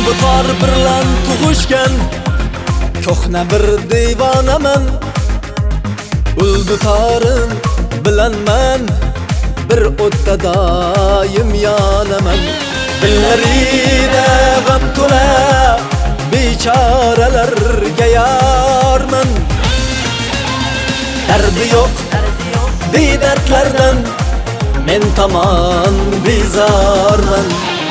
bu tor bilan tug'ishgan ko'hna bir devonaman. Uldu torim bilan men bir o'tda doim yonaman. Dillarida g'am to'la bechoralarga yorman. Dardi yo'q bedardlardan men tomon bezorman.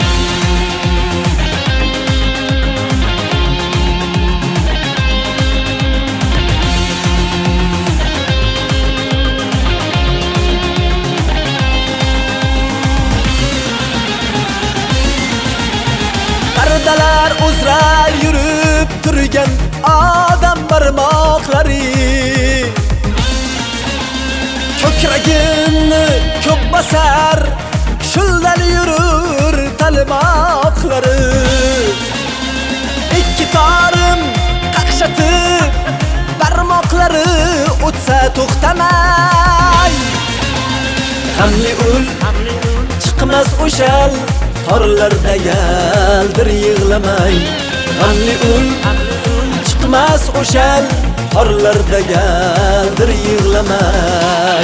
Pardalar uzra yurib turgan odam barmoqlari ko'kragimni ko'p basar shuldan yurur talmoqlari. Ikki torim qaqshatib barmoqlari o'tsa to'xtamay. G'amli ul chiqmas o'shal torlarda galdir yig'lamay. G'amli ul chiqmas o'shal torlarda galdir yig'lamay.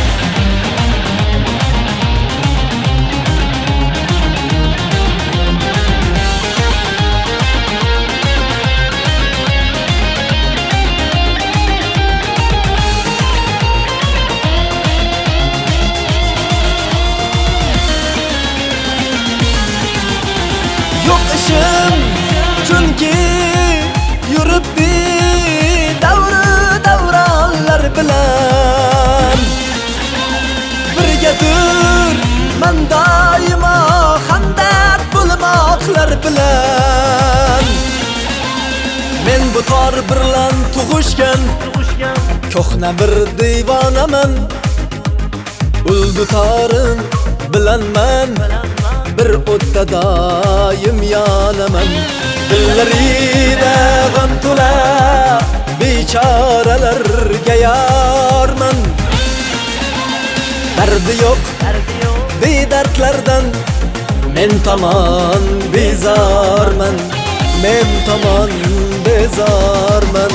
Yo'q ishim chunki yuribdi davronlar bilan. Birgadir men doimo hamdard bo'lmoqlar bilan. Men bu tor bilan tug'ishgan ko'hna bir devonaman. Uldu torim bilan men bir o'tda doim yonaman. Dillarida g'am to'la bechoralarga yorman. Dardi yo'q bedardlardan men tomon bezorman. Men tomon bezorman.